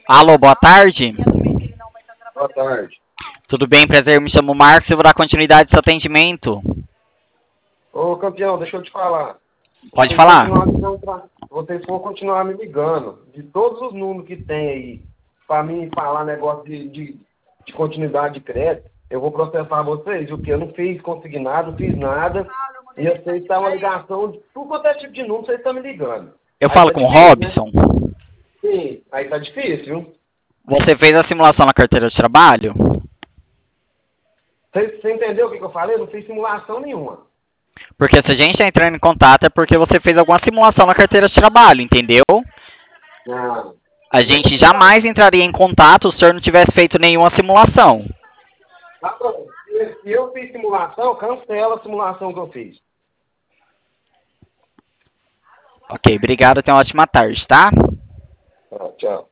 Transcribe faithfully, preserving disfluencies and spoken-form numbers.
Alô, boa tarde. Boa tarde. Tudo bem, prazer, me chamo Marcos e vou dar continuidade ao seu atendimento. Ô, campeão, deixa eu te falar. Pode Vocês falar. continuar me dando tra- Vocês vão continuar me ligando. De todos os números que tem aí, pra mim falar negócio de, de, de continuidade de crédito, eu vou processar vocês, o que eu não fiz consignado, não fiz nada. E vocês estão uma ligação de tudo quanto é tipo de número, vocês estão me ligando. Eu Aí falo tá com o difícil, né? Robson. Sim, aí tá difícil, viu? Você fez a simulação na carteira de trabalho? Você, você entendeu o que, que eu falei? Eu não fiz simulação nenhuma. Porque se a gente está entrando em contato é porque você fez alguma simulação na carteira de trabalho, entendeu? Não. A gente jamais entraria em contato se o senhor não tivesse feito nenhuma simulação. Tá bom. Se se eu fiz simulação, cancela a simulação que eu fiz. Ok, obrigado, tenha uma ótima tarde, tá? Tá, tchau.